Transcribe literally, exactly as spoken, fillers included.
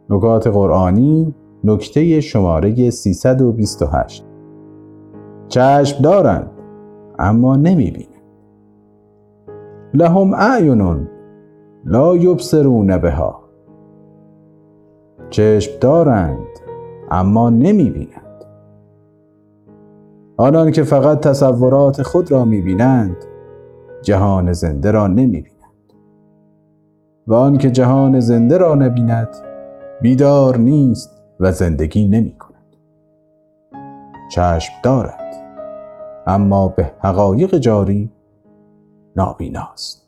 نکات قرآنی نکته شماره سیصد و بیست و هشت. چشم دارند اما نمی بینند. لهم اعین لا یبصرون بها. چشم دارند اما نمی بینند. آنان که فقط تصورات خود را می بینند جهان زنده را نمی بینند. و آن که جهان زنده را نبیند بیدار نیست و زندگی نمی کند. چشم دارد اما به حقایق جاری نابیناست.